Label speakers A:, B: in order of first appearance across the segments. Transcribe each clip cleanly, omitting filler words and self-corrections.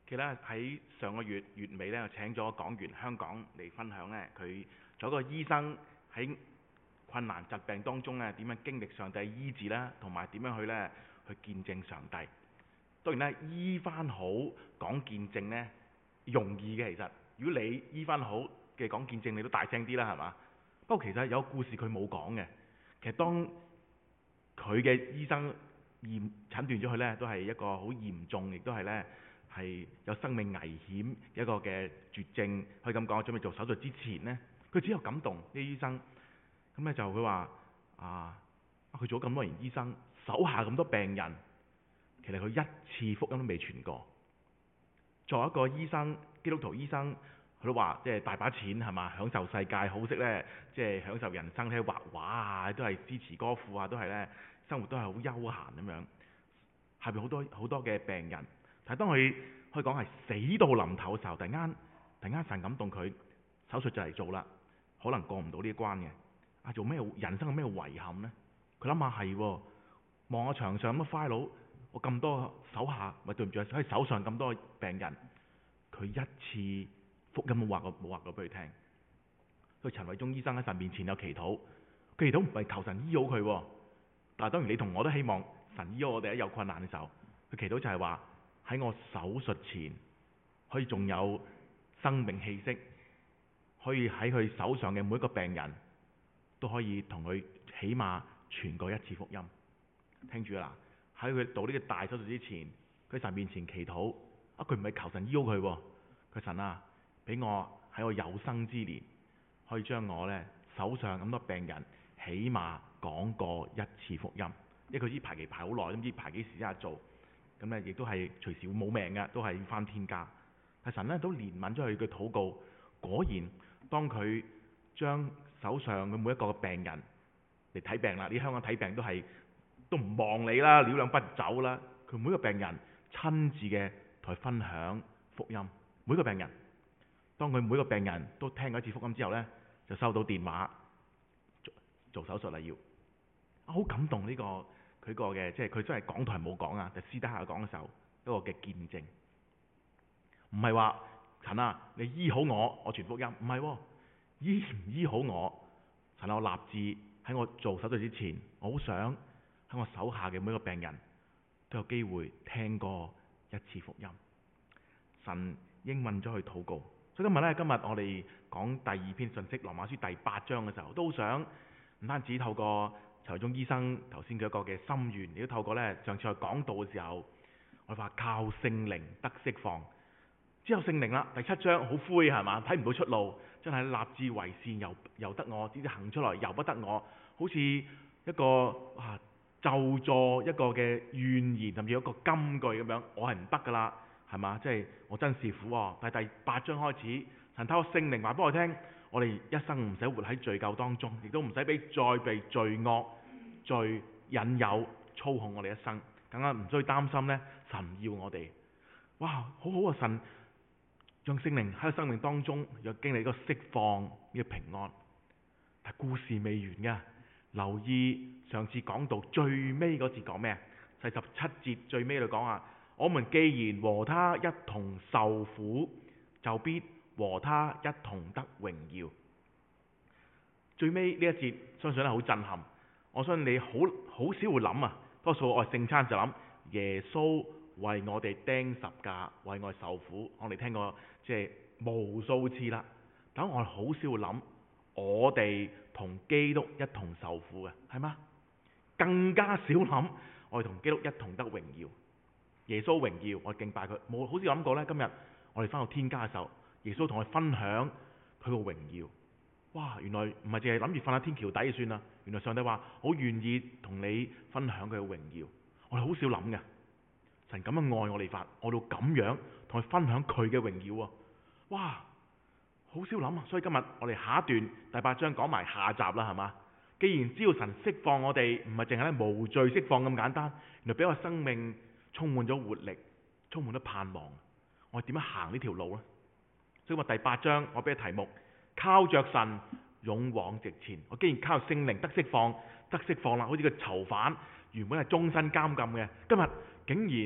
A: 其實喺上個月月尾咧，我請咗講員香港嚟分享咧，佢做一個醫生喺困難疾病當中咧，點樣經歷上帝醫治啦，同埋點樣去見證上帝。當然咧，醫翻好講見證咧容易嘅，其實如果你醫翻好嘅講見證，你都大聲啲啦，係嘛？不過其實有個故事佢冇講嘅，其實當佢嘅醫生診斷咗佢呢，都係一個好嚴重，亦都係呢係有生命危險一個嘅絕症，可以咁講。準備做手術之前呢，佢只有感動啲醫生，咁呢就佢話佢做咗咁多年醫生，手下咁多病人，其實佢一次福音都未傳過。作為一個醫生，基督徒醫生，佢都話即係大把錢係嘛，享受世界，好識呢，即係享受人生，睇畫畫啊，都係詩詞歌賦啊，都係呢，生活都係好悠閒咁樣。下邊好多嘅病人，但係當佢可以講係死到臨頭嘅時候，突然間神感動佢，手術就嚟做啦，可能過唔到呢一關嘅。做咩人生有咩遺憾呢？佢諗下係，望下牆上咁嘅 file，我咁多手下，咪對唔住喺手上咁多病人，佢一次福音冇話過俾佢聽。佢陳偉忠醫生喺神面前有祈禱，佢祈禱唔係求神醫好佢，但係當然你同我都希望神醫好我哋喺有困難嘅時候，佢祈禱就係話喺我手術前可以仲有生命氣息，可以喺佢手上嘅每一個病人都可以同佢起碼傳過一次福音。聽住啦，喺佢做呢個大手術之前，佢神面前祈禱，佢唔係求神醫好佢，佢神啊，俾我喺我有生之年可以將我呢手上咁多病人起碼講過一次福音。因為佢知排期排好耐，都唔知排幾時先做，咁呢亦都係隨時會冇命嘅，都係要返天家。但神呢都憐憫咗佢嘅禱告，果然當佢將手上嘅每一個病人嚟睇病啦，你香港睇病都唔望你啦，撩兩筆走啦。佢每個病人親自嘅同佢分享福音，每個病人，當佢每個病人都聽過一次福音之後呢，就收到電話做手術啦，要好感動呢個佢個嘅，即係佢真係講台冇講啊，就私底下講嘅時候一個嘅見證，唔係話神啊，你醫好我傳福音，唔係醫唔醫好我，神啊，我立志喺我做手術之前，我好想喺我手下嘅每個病人都有機會聽過一次福音。神應允咗佢禱告，所以今日我哋講第二篇信息，羅馬書第8章嘅時候，都想唔單止透過陳偉忠醫生頭先嘅一個嘅心願，亦都透過上次去講道嘅時候，我哋話靠聖靈得釋放。之後聖靈啦，第7章好灰係嘛，睇唔到出路，真係立志為善由得我，只行出來由不得我，好似一個咒詛一個嘅怨言，甚至一個金句咁樣，我係唔得噶啦，係嘛？即係我真是苦喎。但係第8章開始，神透過聖靈話俾我聽，我哋一生唔使活喺罪疚當中，亦都唔使再被罪惡、罪引誘操控我哋一生，更加唔需要擔心呢，神唔要我哋。哇，好好啊！神讓聖靈喺生命當中又經歷一個釋放，呢個平安。但故事未完㗎，留意上次講到最尾嗰節講咩？第17節最尾度講啊，我們既然和他一同受苦，就必和他一同得榮耀。最尾呢一節相信係好震撼，我相信你好少會諗啊，多數我聖餐就諗耶穌為我哋釘十架，為我哋受苦，我哋聽過即係無數次啦。但我哋好少會諗，我哋同基督一同受苦嘅，係嗎？更加少諗，我哋同基督一同得榮耀。耶穌榮耀，我哋敬拜佢，冇好似諗過呢。今日我哋返到天家嘅時候，耶穌同我哋分享佢個榮耀。哇！原來唔係淨係諗住瞓喺天橋底就算啦。原來上帝話好願意同你分享佢嘅榮耀。我哋好少諗嘅，神咁樣愛我哋法，愛到咁樣同佢分享佢嘅榮耀啊！哇！好少諗啊。所以今日我哋下一段第8章講埋下集啦，係嘛？既然知道神釋放我哋，唔係淨係無罪釋放咁簡單，原來俾我生命充滿咗活力，充滿咗盼望。我哋點樣行呢條路呢？所以我第8章我俾個題目：靠着神勇往直前。我既然靠聖靈得釋放啦，好似個囚犯原本係終身監禁嘅，今日竟然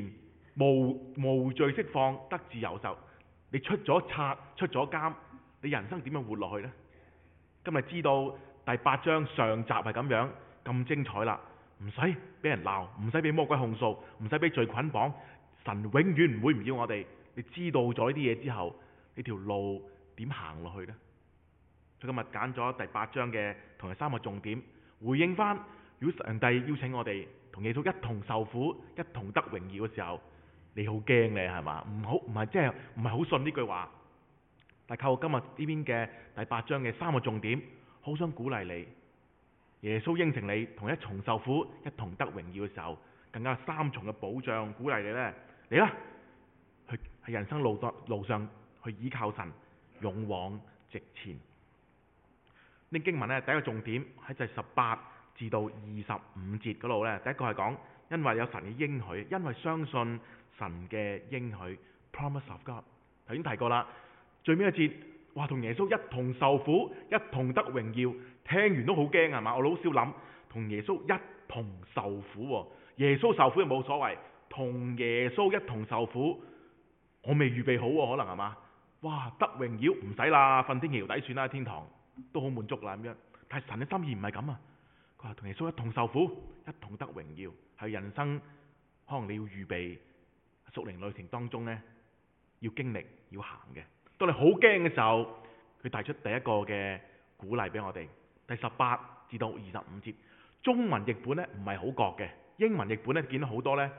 A: 無罪釋放，得自由受。你出咗冊出咗監，你人生點樣活落去呢？今日知道第8章上集係咁樣咁精彩啦，唔使俾人鬧，唔使俾魔鬼控訴，唔使俾罪捆綁，神永遠唔會唔要我哋。你知道咗呢啲嘢之後，呢條路點行落去呢？佢今日揀咗第8章嘅同埋3個重點，回應翻如果上帝邀請我哋同耶穌一同受苦、一同得榮耀嘅時候，你好驚你係嘛？唔係好信呢句話。但靠今日呢邊嘅第8章嘅3個重點，好想鼓勵你。耶穌應承你同一同受苦、一同得榮耀嘅時候，更加3重嘅保障，鼓勵你呢，嚟啦，去喺人生路上去依靠神，勇往直前。呢經文呢，第一個重點喺就係18至到25節嗰度呢。第一個係講因為有神嘅應許，因為相信神嘅應許 ，promise of God。頭先提過啦，最尾一節話同耶穌一同受苦，一同得榮耀，聽完都好驚係嘛？我老少諗同耶穌一同受苦喎，耶穌受苦又冇所謂，同耶穌一同受苦，我未預備好喎，可能係嘛？哇，得榮耀唔使啦，瞓天橋底算啦，天堂都好滿足啦咁樣。但係神嘅心意唔係咁啊，佢話同耶穌一同受苦，一同得榮耀，係人生可能你要預備屬靈旅程當中呢，要經歷要行嘅。當你好驚嘅時候，佢提出第一個嘅鼓勵俾我哋，第18至到25節。中文譯本呢唔係好覺嘅，英文譯本呢見到好多呢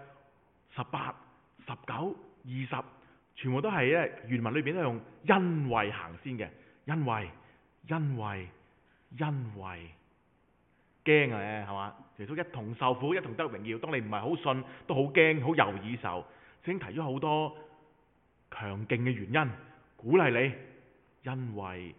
A: 18、19、20，全部都係咧原文裏邊都用因為行先嘅，因為驚啊，係嘛？耶穌一同受苦，一同得榮耀。當你唔係好信，都好驚，好猶豫嘅時候，聖經提咗好多強勁嘅原因，鼓勵你，因為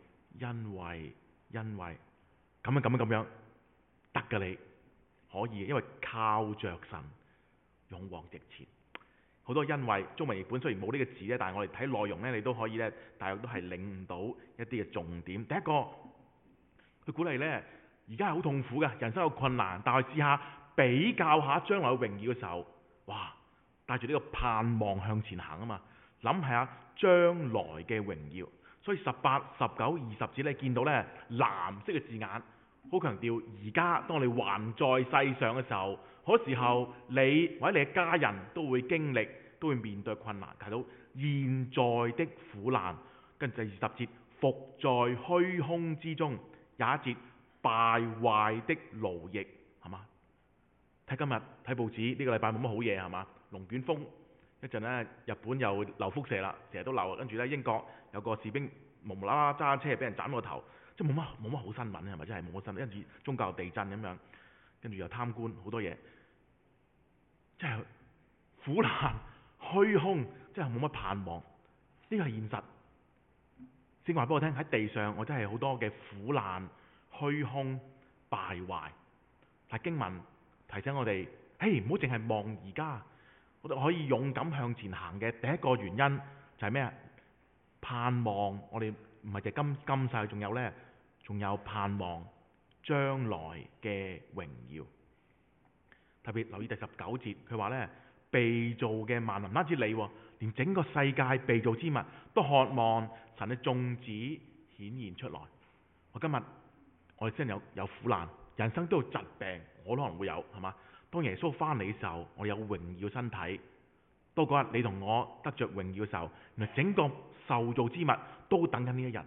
A: 咁樣得嘅，你可以，因為靠着神勇往直前。好多因為中文譯本雖然冇呢個字咧，但係我哋睇內容咧，你都可以咧，大約都係領悟到一啲嘅重點。第一個，佢鼓勵咧，而家係好痛苦嘅，人生有困難，但係試下比較下將來嘅榮耀嘅時候，哇！帶住呢個盼望向前行啊嘛，諗下將來嘅榮耀。所以18、19、20節咧，見到咧藍色嘅字眼，好強調而家當你還在世上嘅時候，嗰時候你或者你嘅家人都會經歷，都會面對困難。提到現在的苦難，跟住第20節伏在虛空之中，21節敗壞的奴役，係嘛？睇今日睇報紙呢個禮拜冇乜好嘢係嘛？龍捲風一陣呢，日本又流輻射啦，成日都流。跟住呢，英國有個士兵無啦啦揸車俾人斬個頭，即係冇乜好新聞係咪？真係冇乜新聞，跟住宗教地震咁樣，跟住又貪官好多嘢，即係苦難虛空，即係冇乜盼望。呢個係現實。先話俾我聽，喺地上我真係好多嘅苦難虛空敗壞。但經文提醒我哋，唔好淨係望而家，我哋可以勇敢向前行嘅第一個原因就係咩啊？盼望我哋唔係就今世，仲有呢，仲有盼望將來嘅榮耀。特別留意第19節，佢話呢，被造嘅萬民，唔單止你，連整個世界被造之物都渴望神嘅眾子顯現出來。我今日我哋真係有苦難，人生都有疾病，我都可能會有，係嘛？當耶穌翻嚟嘅時候，我有榮耀身體。到嗰日你同我得着榮耀嘅時候，原來整個受造之物都等緊呢一日，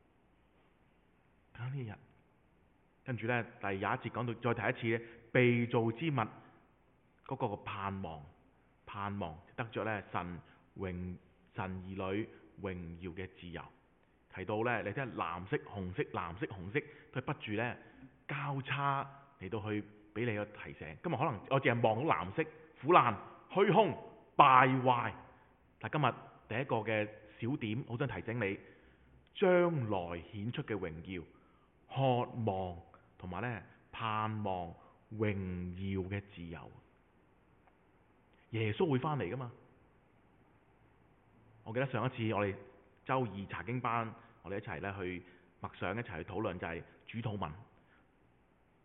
A: 等緊呢一日。跟住呢，第21節講到，再提一次被造之物嗰個盼望得着呢神兒女榮耀嘅自由。提到呢，你睇藍色、紅色、藍色、紅色都係不住呢交叉嚟到去俾你個提醒。今日可能我淨係望到藍色苦難、虛空、敗壞，但今日第一個嘅小點，好想提醒你，將來顯出嘅榮耀、渴望同埋呢盼望榮耀嘅自由。耶穌會翻嚟噶嘛？我記得上一次我哋周二查經班，我哋一齊呢去默想，一齊去討論，就係主禱文。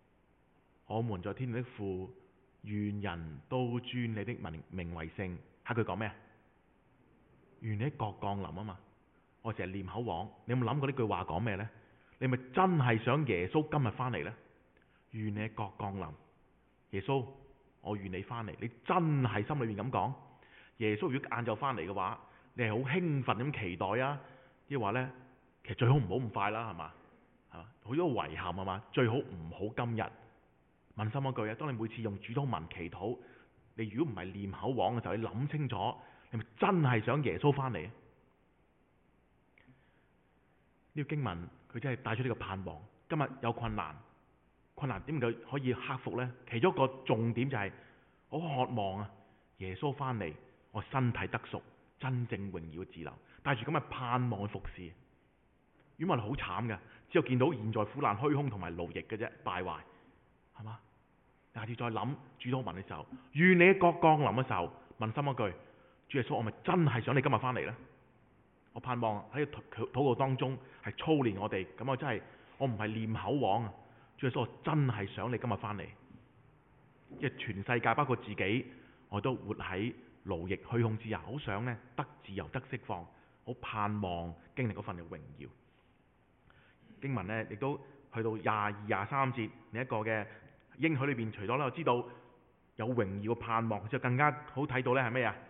A: 我們在天上的父，願人都尊你的名為聖。 下句講咩啊？願你國降臨啊嘛！我成日念口簧，你有冇諗過呢句話講咩呢？你咪真係想耶穌今日翻嚟呢？願你國降臨，耶穌，我願你翻嚟。你真係心裏面咁講？耶穌如果晏晝翻嚟嘅話，你係好興奮咁期待啊？即係話呢，其實最好唔好咁快啦，係嘛？係嘛？好多遺憾係嘛？最好唔好今日。問心一句啊，當你每次用主禱文祈禱，你如果唔係念口簧嘅時候，你諗清楚，你咪真係想耶穌翻嚟？呢個經文佢真係帶出呢個盼望。今日有困難，困難點解可以克服呢？其中一個重點就係我渴望啊，耶穌翻嚟，我身體得贖，真正榮耀自留，帶住咁嘅盼望去服侍。如果唔係好慘嘅，只有見到現在苦難虛空同埋勞役嘅啫，敗壞係嘛？下次再諗主禱文嘅時候，願你國降臨嘅時候，問心一句：主耶穌，我咪真係想你今日翻嚟呢？我盼望喺禱告當中係操練我哋，咁我唔係念口簧啊！主耶穌，我真係想你今日翻嚟，即係全世界包括自己，我都活喺勞役虛空之下，好想呢得自由得釋放，好盼望經歷嗰份嘅榮耀。經文呢亦都去到22、23節，另一個嘅應許裏邊，除咗咧我知道有榮耀嘅盼望，就更加好睇到呢係咩啊？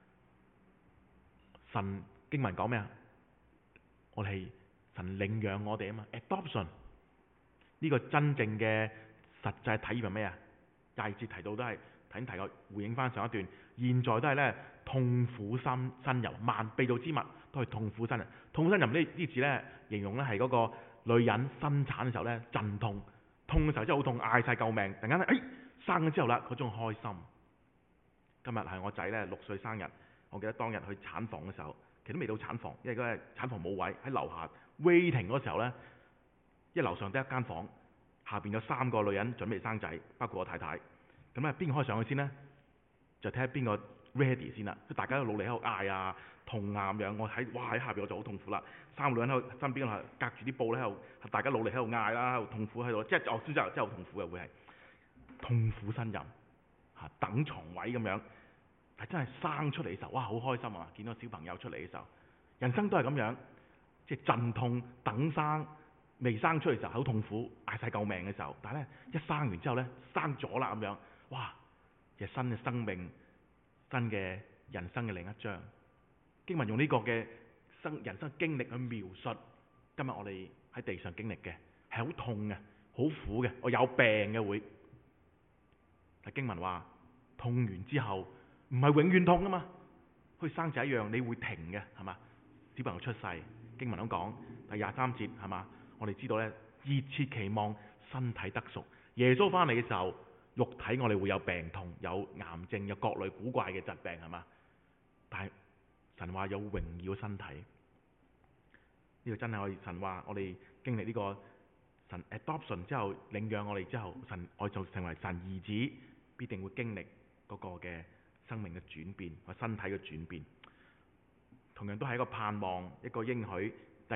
A: 神經文講咩啊？我哋神領養我哋啊嘛 ，adoption 呢個真正嘅實際體驗係咩啊？22節提到都係頭先提過，回應翻上一段，現在都係呢痛苦呻吟，萬被造之物都係痛苦呻吟。痛苦呻吟呢字呢，形容呢係嗰個女人生產嘅時候呢，陣痛，痛嘅時候真係好痛，嗌晒救命，突然間呢，生咗之後啦，嗰種開心。今日係我仔呢6歲生日，我記得當日去產房嘅時候，其實都未到產房，因為嗰個產房冇位，喺樓下 waiting 嗰時候呢，因為樓上得一間房，下邊有3個女人準備生仔，包括我太太。咁咧邊個可以上去先呢？就睇下邊個 ready 先啦。大家都努力喺度嗌啊、痛啊咁樣。我喺下邊我就好痛苦啦。3個女人喺度身邊隔住啲布咧喺度，大家努力喺度嗌啦，喺度痛苦喺度，即係我真係好痛苦嘅，會係痛苦呻吟嚇，等床位咁樣。係真係生出嚟嘅時候，哇好開心啊！見到小朋友出嚟嘅時候，人生都係咁樣，即係陣痛等生，未生出嚟嘅時候好痛苦，嗌晒救命嘅時候，但係咧一生完之後咧生咗啦咁樣，哇！嘅新嘅生命，新嘅人生嘅另一章。經文用呢個嘅人生經歷去描述，今日我哋喺地上經歷嘅係好痛嘅，好苦嘅，我有病嘅會。但經文話痛完之後唔係永遠痛啊嘛，好似生仔一樣，你會停嘅係嘛？小朋友出世，經文咁講第23節係嘛？我哋知道咧，熱切期望身體得贖，耶穌翻嚟嘅時候，肉體我哋會有病痛、有癌症、有各類古怪嘅疾病係嘛？但係神話有榮耀身體，呢個真係我哋神話，我哋經歷呢個神 adoption 之後領養我哋之後，神我就成為神兒子，必定會經歷嗰個嘅生命嘅轉變或身體嘅轉變。同樣都係一個盼望，一個應許。第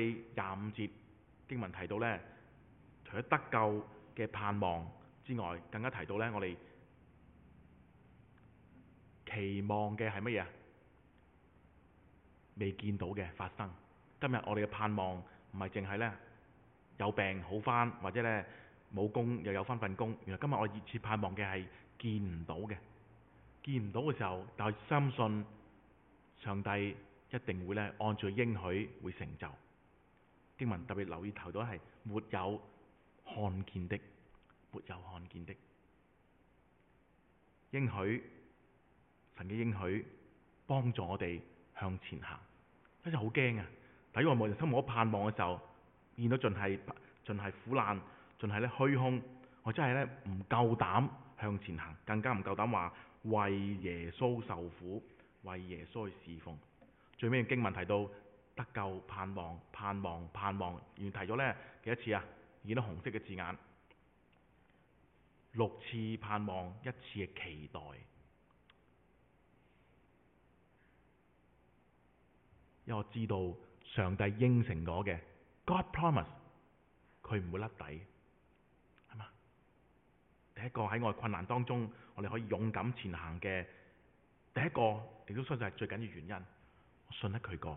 A: 24、25節經文提到呢，除咗得救嘅盼望之外，更加提到呢，我哋期望嘅係乜嘢？未見到嘅發生。今日我哋嘅盼望唔係淨係呢有病好返，或者呢冇工又有返份工。原來今日我熱切盼望嘅係見唔到嘅，見唔到嘅時候，但係相信上帝一定會呢按住應許會成就。經文特別留意頭到係沒有看見的，沒有看見的應許，神嘅應許幫助我哋向前行。真係好驚啊！睇我人生冇盼望嘅時候，見到盡係苦難，盡係咧虛空，我真係咧唔夠膽向前行，更加唔夠膽話為耶穌受苦，為耶穌去侍奉。最尾嘅經文提到得救盼望，盼望，盼望，原來提咗呢幾多次啊？見到紅色嘅字眼，6次盼望，1次嘅期待。因為我知道上帝應承咗嘅 God promise， 佢唔會甩底，係嘛？第一個喺我困難當中，我哋可以勇敢前行嘅第一個亦都相信係最緊要原因，我信得佢過。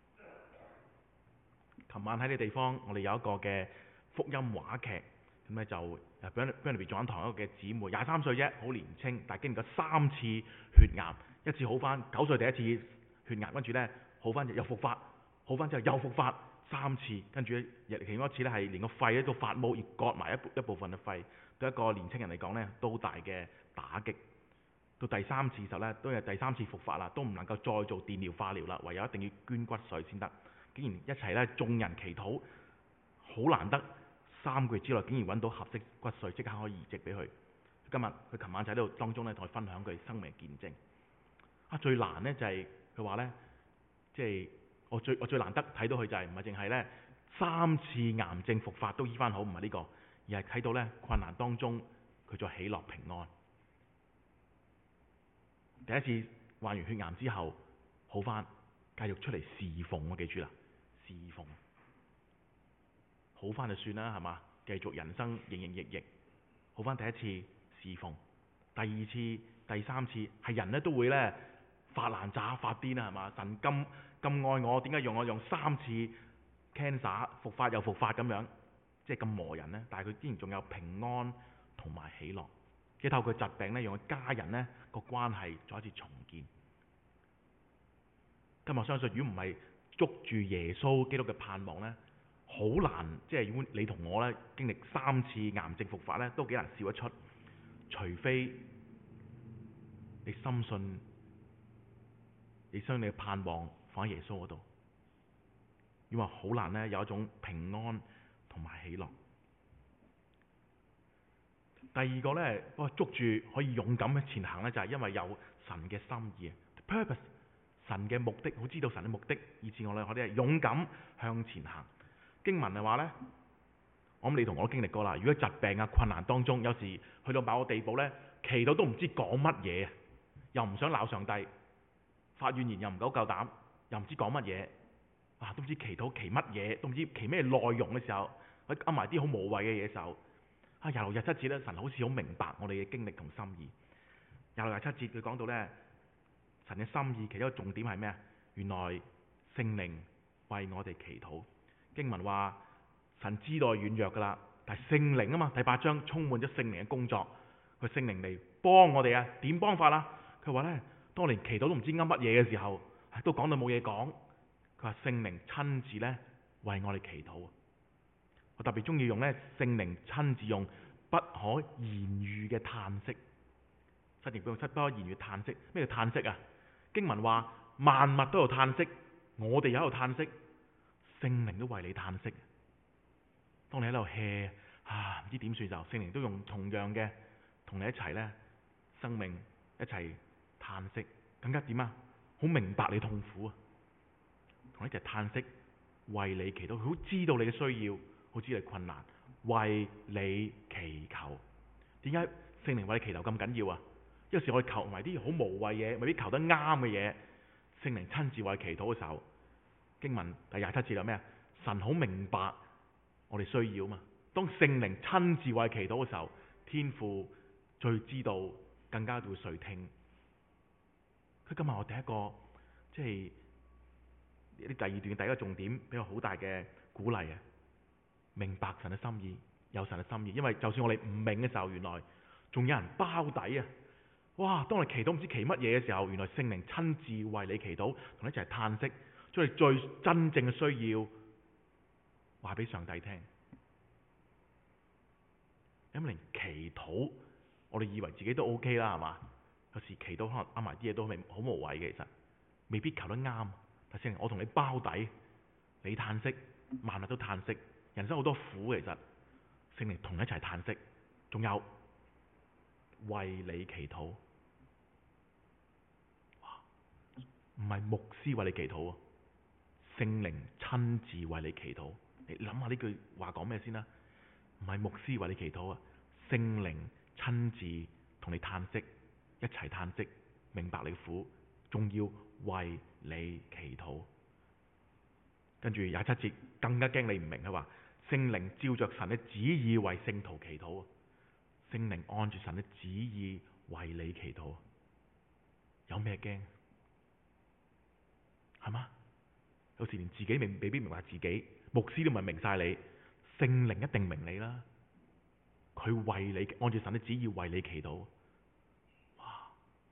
A: 琴晚喺呢地方，我哋有一個嘅福音話劇，咁咧就Burnaby撞堂一個嘅姊妹，23歲啫，好年青，但係經歷咗3次血癌，一次好翻，9歲第一次血癌，跟住咧好翻又復發，好翻之後又復發3次，跟住咧其中一次咧係連個肺咧都發毛，而割埋一部分嘅肺，對一個年青人嚟講咧都好大嘅打擊。到第3次時候咧，都係第3次復發啦，都唔能夠再做電療化療啦，唯有一定要捐骨髓先得。竟然一齊咧眾人祈禱，好難得3個月之內竟然揾到合適骨髓，即刻可以移植俾佢。今日佢琴晚就喺度當中咧同佢分享佢生命見證。最難呢就係佢話呢，即係我最難得睇到佢就係唔係淨係呢3次癌症復發都醫翻好，唔係呢個，而係睇到呢困難當中佢再喜樂平安。第一次患完血癌之後好翻，繼續出嚟侍奉，我記住啦，侍奉好翻就算啦，係嘛？繼續人生營營役役，好翻第一次侍奉，第二次、第三次係人咧都會咧發爛渣、發癲啦，係嘛？神咁愛我，點解用我用3次 cancer 復發又復發咁樣，即係咁磨人呢？但係佢之前仲有平安同埋喜樂，即係透過疾病咧，讓佢家人呢個關係再一次重建。今日我相信，如果唔係捉住耶穌基督嘅盼望呢，好難，即係如果你同我呢經歷3次癌症復發呢，都幾難笑得出。除非你深信，你將你嘅盼望放喺耶穌嗰度，因為好難呢有一種平安同埋喜樂。第二個呢，不過捉住可以勇敢嘅前行呢，就係因為有神嘅心意 ，purpose。神嘅目的，好知道神嘅目的，以致我哋係勇敢向前行。經文係話呢，我諗你同我都經歷過啦。如果疾病啊困難當中，有時去到某個地步呢，祈禱都唔知講乜嘢，又唔想鬧上帝，發怨言又唔夠膽，又唔知講乜嘢，都唔知祈禱祈乜嘢，都唔知祈咩內容嘅時候，佢噏埋啲好無謂嘅嘢時候，廿六日七節呢，神好似好明白我哋嘅經歷同心意。廿六日七節佢講到呢。神嘅心意其中一個重點係咩啊？原來聖靈為我哋祈禱。經文話神知道軟弱噶啦，但係聖靈啊嘛，第8章充滿咗聖靈嘅工作，佢聖靈嚟幫我哋啊。點幫法啦？佢話呢，當連祈禱都唔知噏乜嘢嘅時候，都講到冇嘢講。佢話聖靈親自呢為我哋祈禱。我特別中意用呢聖靈親自用不可言喻嘅嘆息。新譯本用不可言喻嘆息。咩叫嘆息啊？經文話萬物都有嘆息，我哋有喺度嘆息，聖靈都為你嘆息。當你喺度 hea 唔知點算就，聖靈都用同樣嘅同你一齊呢，生命一齊嘆息，更加點啊？好明白你痛苦啊，同你一齊嘆息，為你祈禱。佢好知道你嘅需要，好知道你困難，為你祈求。點解聖靈為你祈求咁緊要啊？有時我哋求埋啲好無謂嘢，未必求得啱嘅嘢。聖靈親自為祈禱嘅時候，經文第27節係咩啊？神好明白我哋需要嘛。當聖靈親自為祈禱嘅時候，天父最知道，更加會垂聽。佢今日我第一個即係啲第二段第一個重點，俾我好大嘅鼓勵啊！明白神嘅心意，有神嘅心意。因為就算我哋唔明嘅時候，原來仲有人包底啊！哇！當你祈禱唔知祈乜嘢嘅時候，原來聖靈親自為你祈禱，同你一齊嘆息，將你最真正嘅需要話俾上帝聽。因為連祈禱，我哋以為自己都 OK 啦，係嘛？有時祈禱可能啱埋啲嘢都好無謂嘅，其實未必求得啱。但聖靈，我同你包底，你嘆息，萬物都嘆息，人生好多苦，其實聖靈同你一齊嘆息，仲有為你祈禱。唔係牧師為你祈禱，聖靈親自為你祈禱。你諗下呢句話講咩先啦？唔係牧師為你祈禱啊，聖靈親自同你嘆息，一齊嘆息，明白你苦，仲要為你祈禱。跟住27節更加驚你唔明，佢話聖靈照着神嘅旨意為聖徒祈禱，聖靈按住神嘅旨意為你祈禱。 有咩驚？係嘛？有時連自己未必明白自己，牧師都唔係明晒你，聖靈一定明你啦。佢為你按照神的旨意為你祈禱。哇！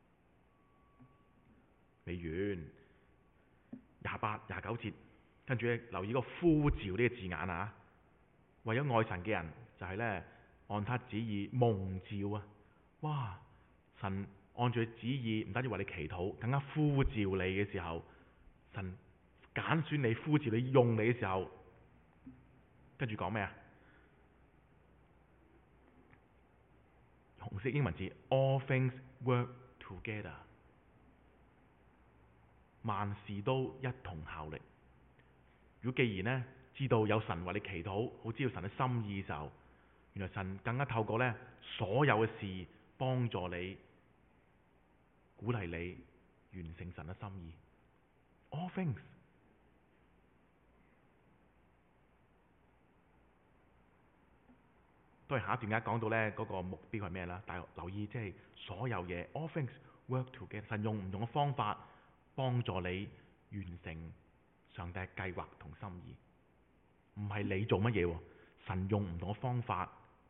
A: 未完，28、29節，跟住咧留意個呼召呢個字眼啊！為咗愛神嘅人，就係咧按他旨意蒙召啊！哇！神按住旨意，唔單止為你祈禱，更加呼召你嘅時候，神揀選你、呼召你、用你嘅時候，跟住講咩啊？紅色英文字 All things work together， 萬事都一同效力。如果既然呢知道有神為你祈禱，好知道神嘅心意嘅時候，原來神更加透過呢所有嘅事幫助你、鼓勵你完成神嘅心意。All things。都係下一段講到呢嗰個目標係咩啦？但係留意即係所有嘢 ，all things work together。神用唔同嘅方法幫助你完成上帝嘅計劃同心意，唔係你做乜嘢，神用唔同嘅方法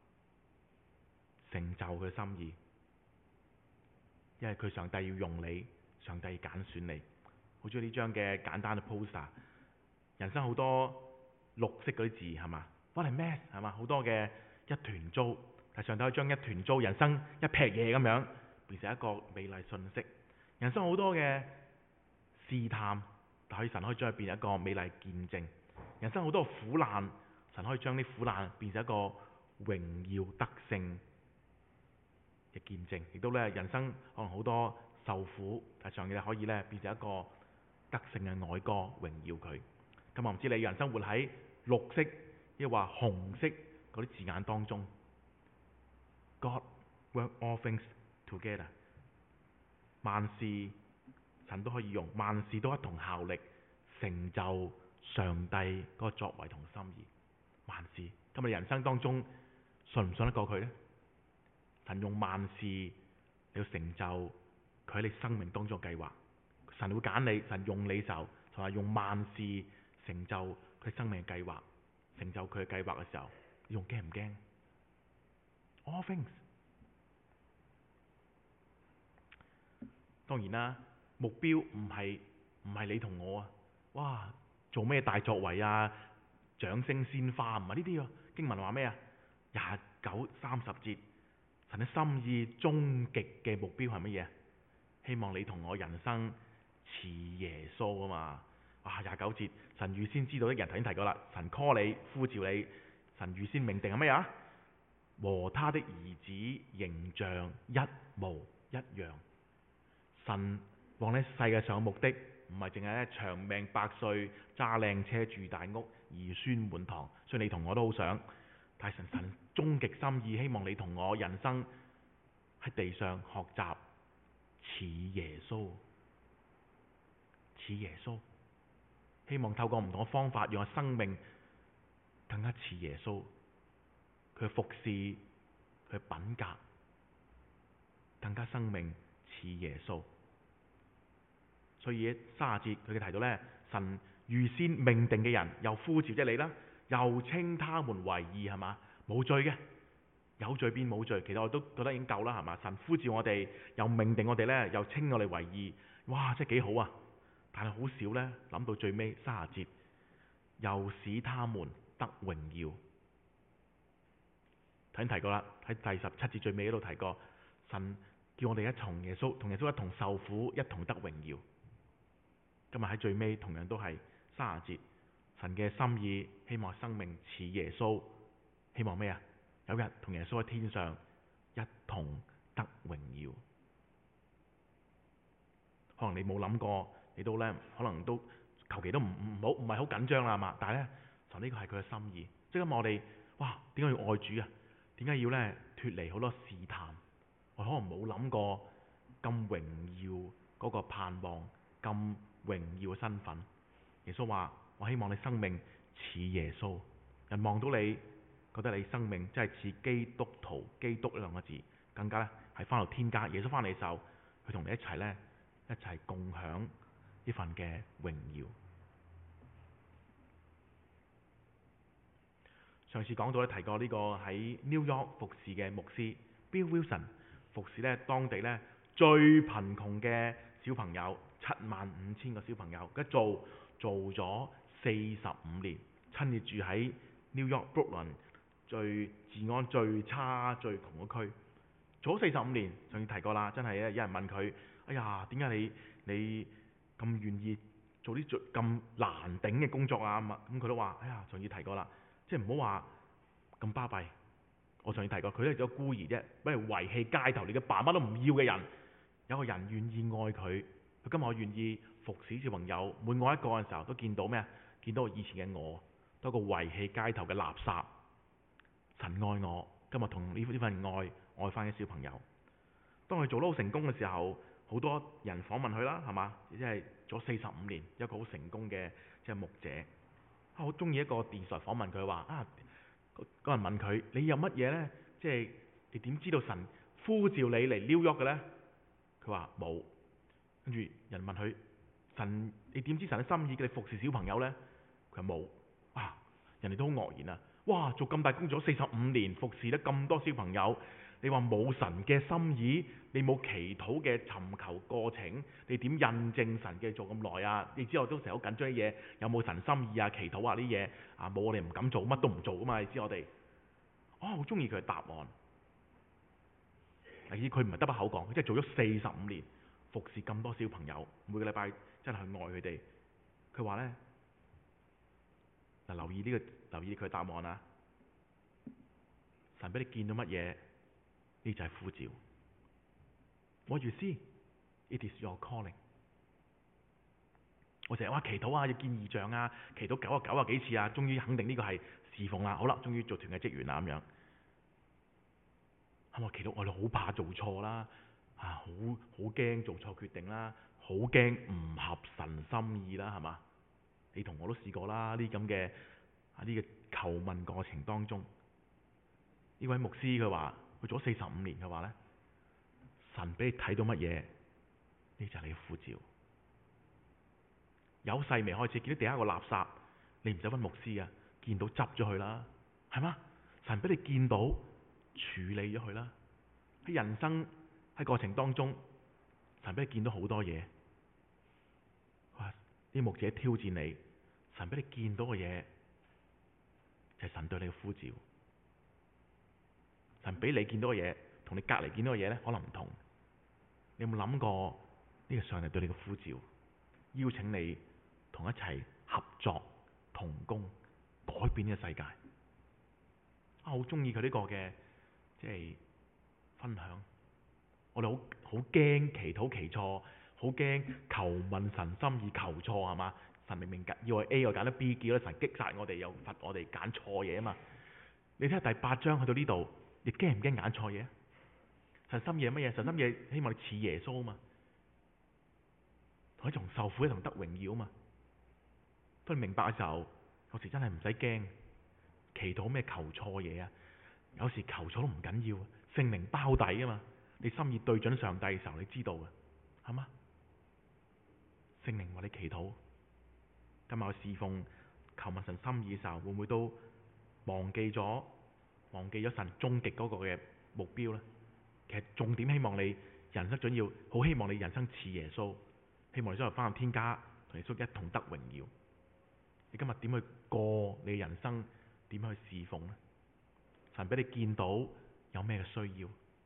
A: 成就佢嘅心意，因為佢上帝要用你，上帝要揀選你。好中意呢張嘅簡單嘅 poster， 人生好多綠色嗰啲字係嘛 ？What a mess 係嘛？好多嘅一團糟，但上帝可以將一團糟、人生一劈嘢咁樣變成一個美麗信息。人生好多嘅試探，但係神可以將佢變成一個美麗見證。人生好多苦難，神可以將啲苦難變成一個榮耀得勝嘅見證。亦都咧，人生可能好多受苦，但係上帝可以咧變成一個得勝嘅愛歌，榮耀佢。咁我唔知你人生活喺綠色，抑或紅色嗰啲字眼當中。God work all things together， 萬事神都可以用，萬事都一同效力，成就上帝嗰個作為同心意。萬事，咁你人生當中信唔信得過佢呢？神用萬事你要成就佢喺你生命當中嘅計劃。神會揀你，神用你就同埋用萬事成就佢生命嘅計劃，成就佢嘅計劃嘅時候，你仲驚唔驚？ All things。 當然啦，目標唔係你同我啊！哇，做咩大作為啊？掌聲鮮花唔係呢啲啊！經文話咩啊？29、30節，神嘅心意終極嘅目標係乜嘢？希望你同我人生似耶穌啊嘛！哇，29節，神預先知道的人頭先提過啦，神 call 你呼召你，神預先命定係乜嘢啊？和他的兒子形象一模一樣。神往呢世界上嘅目的唔係淨係長命百歲、揸靚車、住大屋、兒孫滿堂，所以你同我都好想。但係神終極心意，希望你同我人生喺地上學習似耶穌，似耶穌。希望透過唔同嘅方法，讓我生命更加似耶穌。佢服侍，佢品格更加生命似耶穌。所以30節佢提到呢，神預先命定嘅人，又呼召即係你啦，又稱他們為義，係嘛？冇罪嘅，有罪變冇罪，其實我都覺得已經夠啦，係嘛？神呼召我哋，又命定我哋呢，又稱我哋為義，哇！真係幾好啊！但係好少呢，諗到最尾30節，又使他們得榮耀。頭先提過啦，喺第17節最尾嗰度提過，神叫我哋一同同耶穌一同受苦，一同得榮耀。今日喺最尾同樣都係30節，神嘅心意希望生命似耶穌，希望咩啊？有日同耶穌喺天上一同得榮耀。可能你冇諗過，你都咧可能都求其都唔係好緊張啦嘛。但係咧，神呢個係佢嘅心意。即係咁我哋，哇！點解要愛主啊？點解要咧脫離好多試探？我可能冇諗過咁榮耀嗰個盼望，咁榮耀嘅身份。耶穌話：我希望你生命似耶穌，人望到你覺得你生命真係似基督徒，基督呢兩個字更加咧係翻到天家。耶穌翻嚟嘅時候，佢同你一齊咧一齊共享呢份嘅榮耀。上次講到咧，提過呢個喺 New York 服侍嘅牧師 Bill Wilson 服侍咧當地咧最貧窮嘅小朋友，75000個小朋友，做咗45年，親自住喺 New York Brooklyn 最治安最差最窮嘅區，做咗45年。上次提過啦，真係有人問佢：哎呀，點解你咁願意做啲咁難頂嘅工作啊？咁佢都話：哎呀，上次提過啦。即係唔好話咁巴閉。我上次提過，佢都係個孤兒啫，不如遺棄街頭，你嘅爸媽都唔要嘅人，有個人願意愛佢。佢今日我願意服侍小朋友，每愛一個嘅時候都見到咩啊？見到我以前嘅我，都係個遺棄街頭嘅垃圾。神愛我，今日同呢份愛翻啲小朋友。當佢做得好成功嘅時候，好多人訪問佢啦，係嘛？即係做45年，一個好成功嘅即係牧者。好中意一個電視台訪問佢話啊，嗰人問佢：你有乜嘢呢？即係你點知道神呼召你嚟 New York 嘅呢？佢話冇。跟住人問佢：神，你點知神嘅心意叫你服侍小朋友呢？佢話冇。啊！人哋都好愕然啊！哇！做咁大工作45年，服侍得咁多小朋友，你話冇神嘅心意，你冇祈禱嘅尋求過程，你點印證神嘅做咁耐啊？你知我都成日好緊張啲嘢，有冇神心意啊？祈禱啊啲嘢啊，冇我哋唔敢做，乜都唔做噶嘛？你知我哋，好中意佢嘅答案。而佢唔係得把口講，佢真係做咗45年，服侍咁多小朋友，每個禮拜真係去愛佢哋。佢話呢，嗱，留意佢嘅答案啊！神俾你見到乜嘢，呢就係呼召。What you see, it is your calling。我成日話祈禱啊，要見異象啊，祈禱90幾次啊，終於肯定呢個係侍奉啦。好啦，終於做團嘅職員啦咁樣。係咪祈禱？我哋好怕做錯啦，好驚做錯決定啦，好驚唔合神心意啦，係嘛？你同我都試過啦，呢咁嘅呢個求問過程當中，呢位牧師佢話佢做咗45年，佢話呢，神俾你睇到乜嘢，呢就係你嘅呼召。由細未開始見到地下個垃圾，你唔使揾牧師啊，見到執咗佢啦，係嘛？神俾你見到處理咗佢啦。喺人生喺過程當中，神俾你見到好多嘢。啲牧者挑戰你，神俾你見到嘅嘢就係神對你嘅呼召。神俾你見到嘅嘢，同你隔離見到嘅嘢咧，可能唔同。你有冇諗過呢個上帝對你嘅呼召，邀請你同一齊合作同工，改變呢個世界？我好中意佢呢個嘅即係分享。我哋好驚祈禱祈錯，好驚求問神心意求錯，係嘛？神明明要我 A 我揀得 B， 叫咗神擊殺我哋，又罰我哋揀錯嘢啊嘛！你睇下第8章去到呢度，你驚唔驚揀錯嘢？神心意係乜嘢？神心意希望你似耶穌啊嘛，同一同受苦一同得榮耀啊嘛。當你明白嘅時候，有時真係唔使驚祈禱咩求錯嘢啊！有時求錯都唔緊要，聖靈包底啊嘛。你心意對準上帝嘅時候，你知道嘅，係嘛？聖靈為你祈禱，今日去侍奉求問神心意嘅時候，會唔會都忘記咗神終極嗰個嘅目標呢？其實重點希望你人生準要好，希望你人生似耶穌，希望你將來翻入天家同耶穌一同得榮耀。你今日點去過你嘅人生？點去侍奉呢？神俾你見到有咩嘅需要？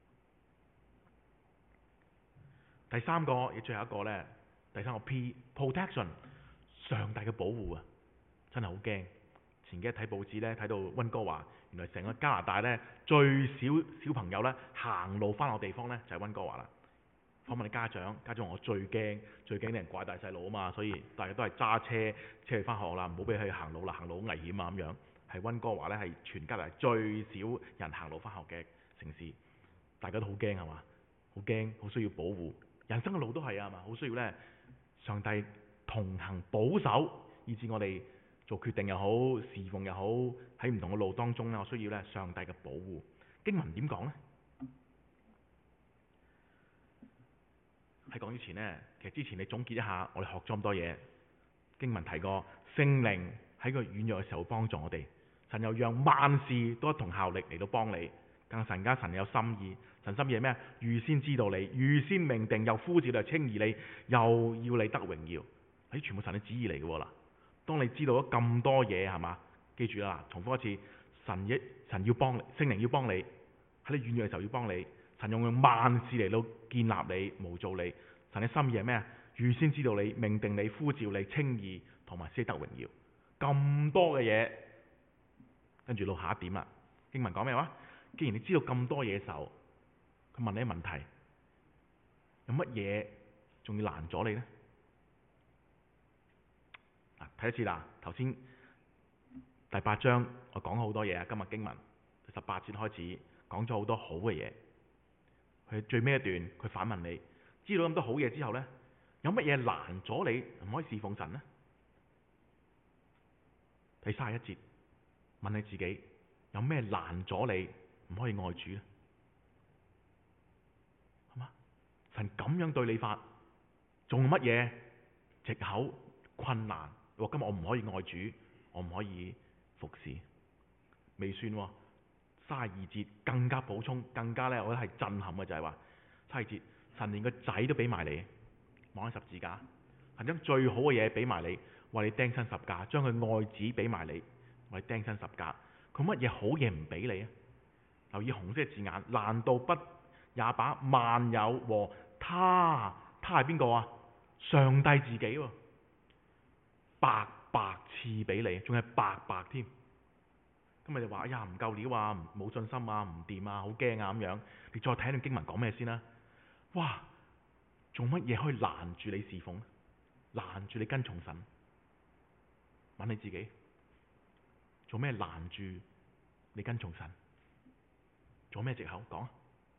A: 第三個亦最後一個呢，第三個 P protection， 上帝嘅保護啊，真係好驚。前幾日睇報紙呢，睇到溫哥華原來成個加拿大呢，最少小朋友呢行路翻落地方呢，就係溫哥華啦。訪問啲家長話我最驚啲人拐大細路啊嘛，所以大家都係揸車去翻學啦，唔好俾佢行路啦，行路好危險啊咁樣。係溫哥華呢，係全加拿大最少人行路翻學嘅城市，大家都好驚係嘛？好驚，好需要保護。人生嘅路都係啊嘛，好需要呢，上帝同行保守，以致我哋做決定又好，侍奉又好，喺唔同嘅路當中呢，我需要呢上帝嘅保護。經文點講呢？ 喺講之前呢，其實之前你總結一下，我哋學咗咁多嘢，經文提過聖靈喺個軟弱嘅時候幫助我哋，神又讓萬事都一同效力嚟到幫你。更神家神有心意，神心意係咩？預先知道你，預先命定，又呼召你，稱義你，又要你得榮耀。喺全部神嘅旨意嚟嘅喎啦。當你知道咗咁多嘢係嘛？記住啦，重複一次，神要幫你，聖靈要幫你，喺你軟弱嘅時候要幫你。神用萬事嚟到建立你，模造你。神嘅心意係咩啊？預先知道你，命定你，呼召你，稱義同埋先得榮耀。咁多嘅嘢，跟住到下一點啦。經文講咩話？既然你知道咁多嘢嘅時候，佢問你一個問題：有乜嘢仲要難咗你呢？睇一次啦。頭先第8章我講咗好多嘢啊。今日經文18節開始講咗好多好嘅嘢。佢最尾一段佢反問你：知道咁多好嘢之後呢，有乜嘢難咗你唔可以侍奉神呢？第31節問你自己：有咩難咗你唔可以愛主呢？係嘛？神咁樣對你法，仲有乜嘢藉口困難？話今日我唔可以愛主，我唔可以服侍。未算喎，32節更加補充，更加我覺得係震撼嘅就係話32節，神連個仔都俾埋你，望喺十字架，神將最好嘅嘢俾埋你，為你釘身十架，將佢愛子俾埋你，為你釘身十架。佢乜嘢好嘢唔俾你啊？留意紅色嘅字眼，難道不也把萬有和他係邊個啊？上帝自己喎，白白賜俾你，仲係白白添。咁咪就話：哎呀，唔夠料啊，冇信心啊，唔掂啊，好驚啊咁樣。你再睇段經文講咩先啦？哇！做乜嘢可以攔住你侍奉？攔住你跟從神？問你自己，做咩攔住你跟從神？做咩藉口講啊？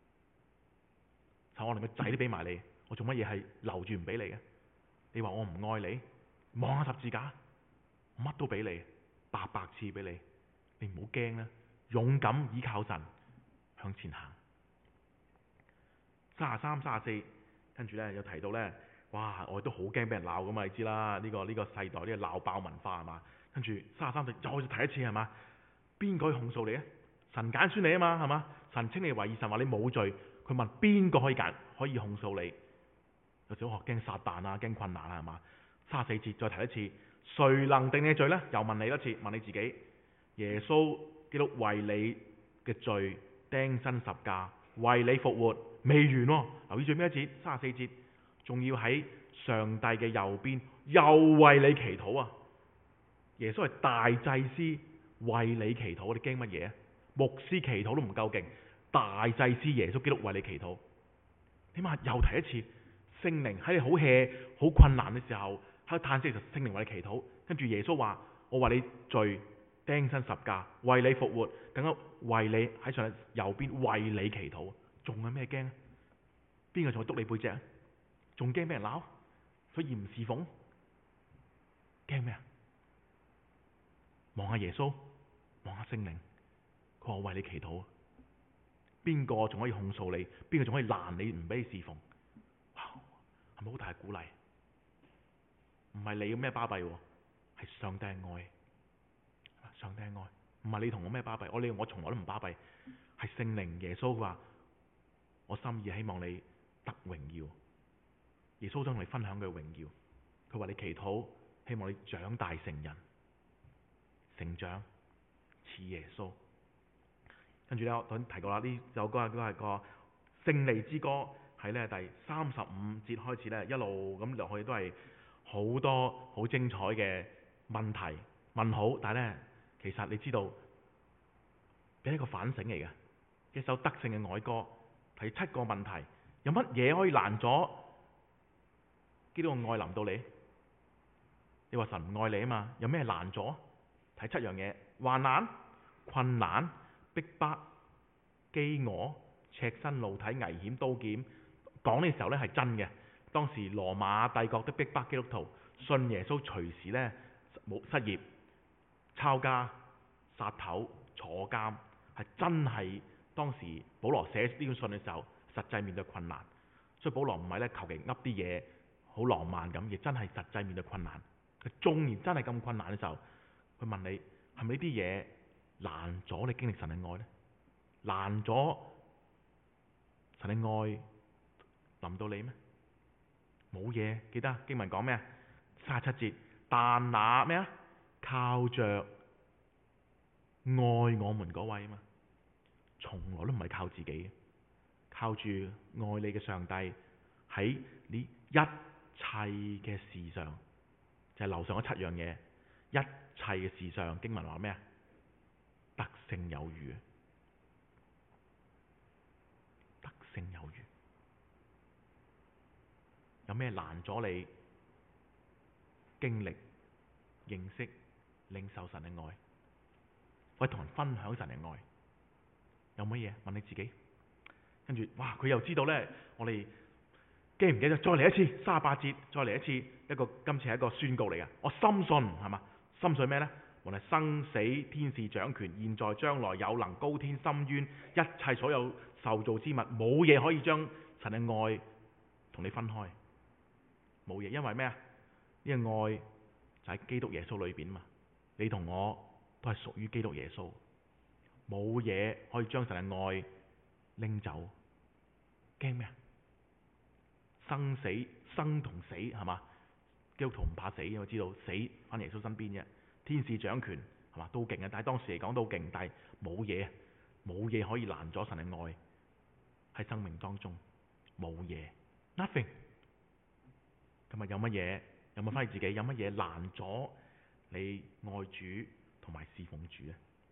A: 就我連個仔都俾埋你，我做乜嘢係留住唔俾你嘅？你話我唔愛你？望下十字架，乜都俾你，白白賜俾你。你唔好驚啦，勇敢依靠神向前行。33、34，跟住又提到哇！我哋都好驚俾人鬧噶嘛，你知啦，呢個世代呢個鬧爆文化係嘛？跟住33再提一次係嘛？邊個可以控訴你啊？神揀選你啊嘛，係嘛？神稱你為義，神話你冇罪。佢問邊個可以控訴你？有小學驚撒旦啊，驚困難啊，係嘛？34節再提一次，誰能定你罪呢？又問你一次，問你自己。耶穌基督為你嘅罪釘身十架，為你復活，未完喎。留意最尾一節34節，仲要喺上帝嘅右邊，又為你祈禱啊！耶穌係大祭司，為你祈禱，你驚乜嘢啊？牧師祈禱都唔夠勁，大祭司耶穌基督為你祈禱。點解又提一次？聖靈喺你好 hea 好困難嘅時候，喺度嘆息，就聖靈為你祈禱。跟住耶穌話：我為你罪釘身十架，為你復活，更加為你喺上帝右邊為你祈禱。仲有咩驚？邊個仲會督你背脊啊？仲驚俾人鬧？所以唔侍奉？驚咩啊？望下耶穌，望下聖靈，佢話我為你祈禱。邊個仲可以控訴你？邊個仲可以攔你唔俾你侍奉？哇，係咪好大嘅鼓勵？唔係你咩巴閉，係上帝嘅愛。上帝嘅愛，唔係你同我咩巴閉，我從來都唔巴閉，係聖靈耶穌話我心意希望你得榮耀。耶穌想同你分享佢嘅榮耀，佢話你祈禱，希望你長大成人，成長似耶穌。跟住我頭先提過啦，呢首歌都係個勝利之歌，喺第35節開始一路咁落去都係好多好精彩嘅問題問號，但係其實你知道俾一個反省嚟嘅，一首得勝嘅愛歌，提7個問題，有乜嘢可以攔咗基督嘅愛臨到你？你話神唔愛你啊嘛？有咩攔咗？睇7樣嘢：患難、困難、逼迫、飢餓、赤身露體、危險、刀劍。講呢時候係真嘅。當時羅馬帝國都逼迫基督徒，信耶穌隨時冇失業、抄家、殺頭、坐監，係真係當時保羅寫呢封信嘅時候，實際面對困難。 所以保羅唔係咧求其噏啲嘢好浪漫咁，亦真係實際面對困難。佢縱然真係咁困難嘅時候，佢問你係咪呢啲嘢難咗你經歷神嘅愛呢？難咗神嘅愛臨到你咩？冇嘢，記得經文講咩啊？37節，但那咩啊？靠着愛我們嗰位啊嘛，從來都唔係靠自己，靠住愛你嘅上帝喺呢一切嘅事上，就係樓上嗰7樣嘢，一切嘅事上，經文話咩啊？得勝有餘，得勝有餘。有咩難咗你經歷、認識、領受神嘅愛，或者同人分享神嘅愛？有乜嘢？問你自己。跟住，哇！佢又知道呢，我哋記唔記得？再嚟一次38節，再嚟一次，今次係一個宣告嚟嘅。我深信係嘛？深信咩呢？無論生死、天使掌權、現在將來有能、高天深淵，一切所有受造之物，冇嘢可以將神嘅愛同你分開。冇嘢，因為咩啊？呢個愛就喺基督耶穌裏邊嘛。你同我都係屬於基督耶穌，冇嘢可以將神嘅愛拎走。驚咩啊？生死，生同死係嘛？基督徒唔怕死，因為知道死返耶穌身邊啫。天使掌權係嘛？都勁嘅，但係當時嚟講都勁，但係冇嘢，冇嘢可以攔咗神嘅愛喺生命當中，冇嘢 ，nothing。今日有乜嘢？有冇翻你自己？有乜嘢攔咗你愛主同埋侍奉主呢？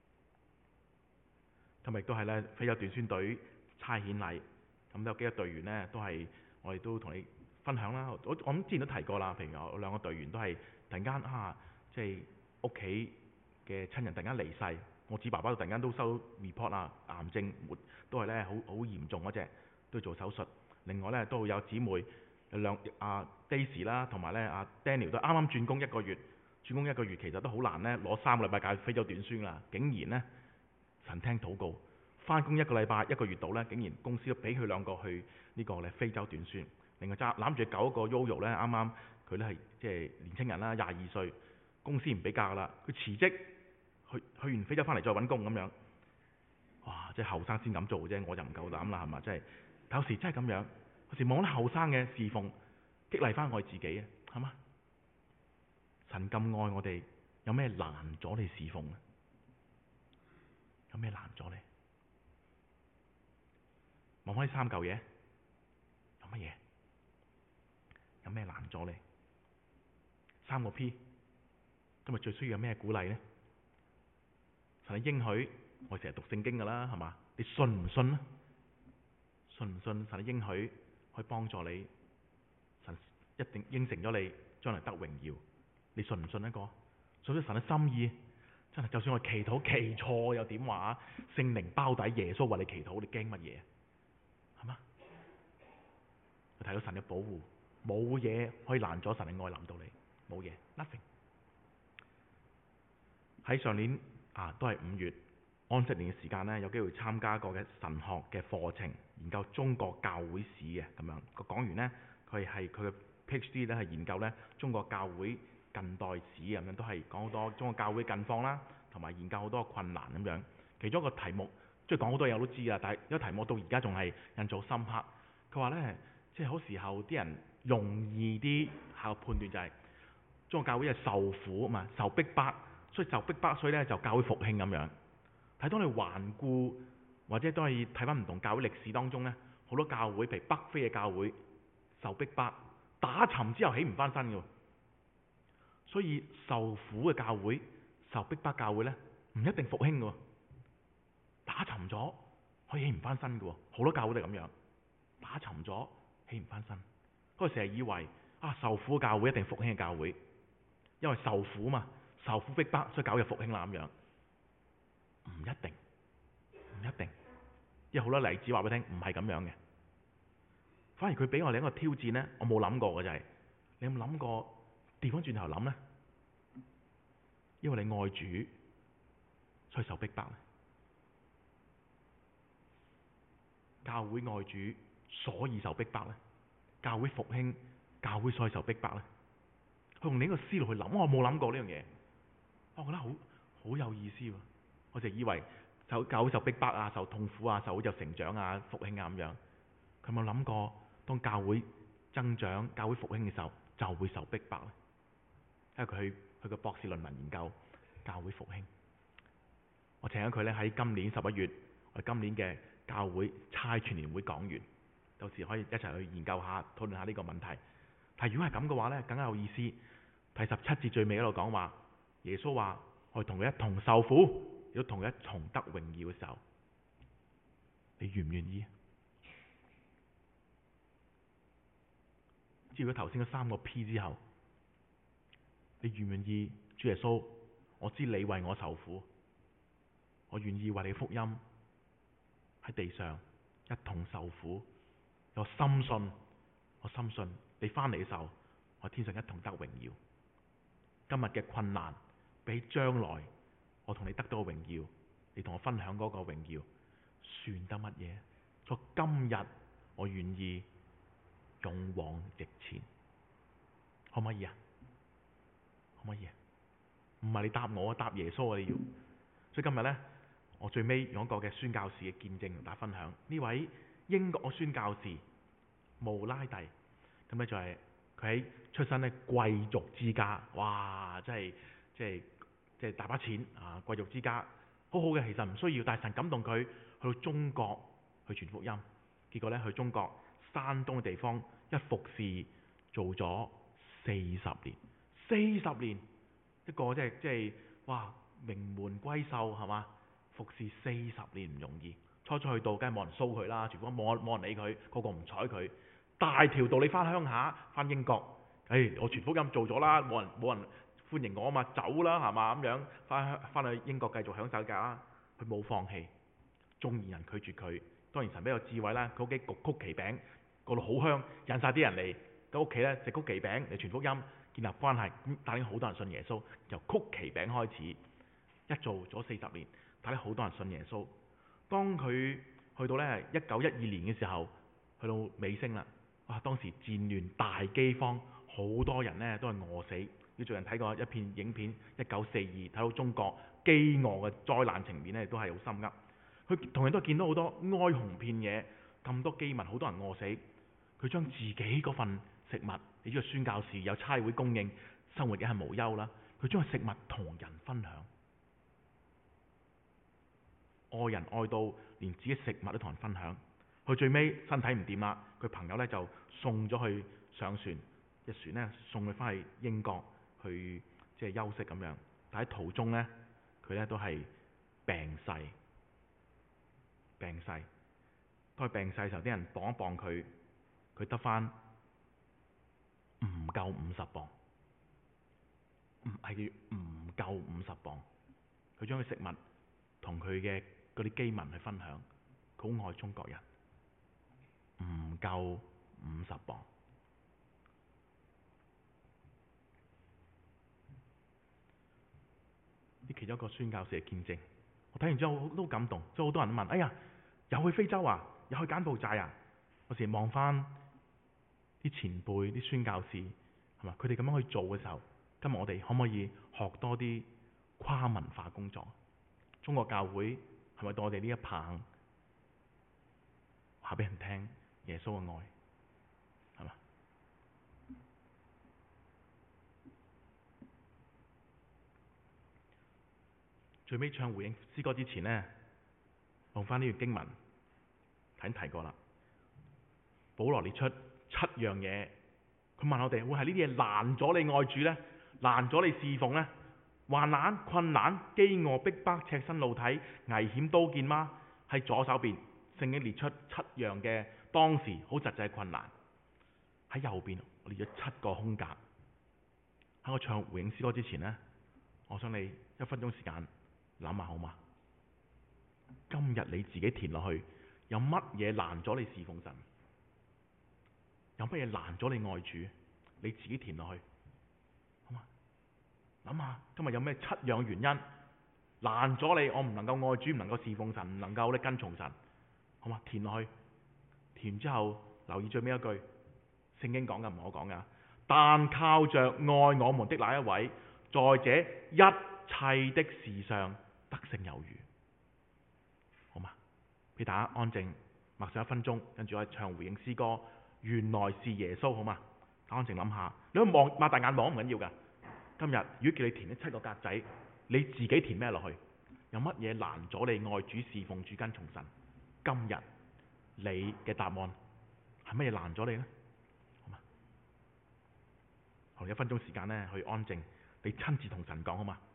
A: 今日亦都係咧非洲短宣隊差遣禮，咁有幾個隊員呢，都係我哋都同你分享啦。我之前都提過啦，譬如有2個隊員都係突然間即係屋企嘅親人突然間離世，我子爸爸突然間都收 report 啦，癌症都係咧好嚴重嗰隻，都要做手術。另外咧都有姊妹有Daisy 啦，同埋咧Daniel 都啱啱轉工1個月，轉工1個月其實都好難咧攞3個禮拜假非洲短宣啦，竟然呢，神聽禱告，翻工1個禮拜1個月度呢，竟然公司都俾佢2個去呢個咧非洲短宣。另外攬住9個 Yoyo 咧，啱啱佢咧係即係年青人啦，22歲，公司唔俾假啦，佢辭職去完非洲翻嚟再揾工咁樣。哇！即係後生先咁做啫，我就唔夠膽啦，係嘛？即係有時真係咁樣，有時望啲後生嘅侍奉，激勵翻我自己啊，係嘛？神咁愛我哋，有咩難咗你侍奉啊？有咩難咗你？望開3嚿嘢，有乜嘢？有咩難咗你？3個 P， 今日最需要有咩鼓勵呢？神嘅應許，我成日讀聖經噶啦，係嘛？你信唔信呢？信唔信神嘅應許可以幫助你？神一定應承咗你將來得榮耀，你信唔信一個？信唔信神嘅心意？真係，就算我祈禱祈錯又點話？聖靈包底，耶穌為你祈禱，你驚乜嘢？係嘛？佢睇到神嘅保護，冇嘢可以攔咗神嘅愛臨到你，冇嘢 ，nothing。喺上年都係5月安息年嘅時間呢，有機會參加過嘅神學嘅課程，研究中國教會史嘅咁樣。個講員呢，佢嘅 PhD 咧係研究呢中國教會近代史咁樣，都係講好多中國教會近況啦，同埋研究好多困難咁樣。其中一個題目，即係講好多嘢我都知啦，但係有題目到而家仲係印象深刻。佢話呢，即係好時候啲人容易啲下判斷就係中國教會係受苦嘛，受逼迫，所以受逼迫，所以咧就教會復興咁樣。睇當你環顧或者都係睇翻唔同教會歷史當中呢，好多教會譬如北非嘅教會受逼迫，打沉之後起唔翻身嘅。所以受苦嘅教會、受逼迫教會呢，唔一定復興嘅，打沉咗可以起唔翻身嘅。好多教會都係咁樣，打沉咗起唔翻身。不過成日以為受苦嘅教會一定復興嘅教會，因為受苦嘛，受苦逼迫，所以教會復興啦咁樣。唔一定，唔一定，因為好多例子話俾你聽，唔係咁樣嘅。反而佢俾我哋一個挑戰呢，我冇諗過嘅就係，你有冇諗過調翻轉頭諗呢？因為你愛主，所以受逼迫呢。教會愛主，所以受逼迫呢。 教會復興，教會所以受逼迫呢？佢用另一個思路去諗，我冇諗過呢樣嘢，我覺得好有意思喎。我就以為教會受逼迫啊、受痛苦啊、受就成長啊、復興啊咁樣。佢有冇諗過當教會增長、教會復興嘅時候，就會受逼迫呢？因為佢個博士論文研究教會復興。我請咗佢咧喺今年11月，我哋今年嘅教會差傳年會講完，到時可以一齊去研究下、討論下呢個問題。但係如果係咁嘅話呢，更加有意思。第17節最尾嗰度講話，耶穌話我哋同佢一同受苦，亦都同佢一同得榮耀嘅時候，你願唔願意？知道咗頭先嗰3個 P 之後，你願唔願意？主耶穌，我知你為我受苦，我願意為你福音喺地上一同受苦。我深信你翻嚟嘅時候，我天上一同得榮耀。今日嘅困難比將來我同你得到嘅榮耀，你同我分享嗰個榮耀，算得乜嘢？所以今日我願意勇往直前，可唔可以啊？可唔可以啊？唔係你答我，答耶穌啊！你要。所以今日呢，我最尾用一個嘅宣教士嘅見證同大家分享。呢位英國嘅宣教士慕拉蒂，咁呢就係佢喺出身呢貴族之家，哇！即係大把錢啊！貴族之家好好嘅，其實唔需要，但係神感動佢去到中國去傳福音。結果呢，去中國山東嘅地方一服侍做咗40年，40年一個即係哇名門閨秀係嘛？服侍40年唔容易。初去到梗係冇人騷佢啦，全部冇人理佢，個個唔睬佢。大條道理翻鄉下，翻英國，我傳福音做咗啦，冇人歡迎我啊嘛，走啦係嘛咁樣，翻去英國繼續享受㗎。佢冇放棄，縱然人拒絕佢，當然神比較智慧啦。佢屋企焗曲奇餅，嗰度好香，引晒啲人嚟佢屋企咧食曲奇餅嚟傳福音，建立關係，咁帶領好多人信耶穌。由曲奇餅開始，一做咗40年，帶領好多人信耶穌。當佢去到咧1912年嘅時候，去到尾聲啦。哇！當時戰亂大饑荒，好多人呢都係餓死。你最近睇過一片影片，1942睇到中國饑餓嘅災難情面呢，都係好心噏。佢同樣都見到好多哀鴻遍野，咁多饑民，好多人餓死。佢將自己嗰份食物，你知道宣教士有差會供應，生活嘅係無憂啦。佢將個食物同人分享。愛人愛到連自己食物都同人分享，佢最尾身體唔掂啦，佢朋友呢就送咗去上船，隻船呢送佢翻去英國去即係休息咁樣。但喺途中呢，佢呢都係病逝。當佢病逝嘅時候，啲人磅一磅佢，佢得翻唔夠50磅，唔夠50磅。佢將佢食物同佢嘅嗰啲饑民去分享，佢好愛中國人，唔夠50磅。呢其中一個宣教士嘅見證，我睇完之後都感動，即係好多人都問：哎呀，又去非洲啊，又去柬埔寨啊？有時望翻啲前輩、啲宣教士係嘛，佢哋咁樣去做嘅時候，今日我哋可唔可以學多啲跨文化工作？中國教會係咪到我哋呢一棒話俾人聽耶穌嘅愛係嘛？最尾唱回應詩歌之前呢，用翻呢段經文提過啦。保羅列出7樣嘢，佢問我哋會係呢啲嘢攔咗你愛主呢？攔咗你侍奉呢？患難、困難、飢餓、逼迫、赤身露體、危險、刀劍嗎？喺左手邊聖經列出7樣嘅當時好實際困難。喺右邊我列咗7個空格。喺我唱回應詩歌之前呢，我想你1分鐘時間諗下好嗎？今日你自己填落去，有乜嘢攔咗你侍奉神？有乜嘢攔咗你愛主？你自己填落去，好嘛？諗下今日有咩7樣原因攔咗你？我唔能夠愛主，唔能夠侍奉神，唔能夠跟從神，好嘛？填落去，填之後留意最尾一句： 聖經講嘅，唔係我講噶。但靠着愛我們的那一位，在這一切的事上得勝有餘。好嘛？俾大家安靜默想1分鐘，跟住我哋唱回應詩歌。原來是耶穌，好嘛？安靜諗下，你可以擘大眼望唔緊要噶。今日如果叫你填呢7個格仔，你自己填咩落去？有乜嘢攔咗你愛主、侍奉主、跟從神？今日你嘅答案係乜嘢攔咗你呢？好嘛？好，1分鐘時間呢，去安靜，你親自同神講，好嘛？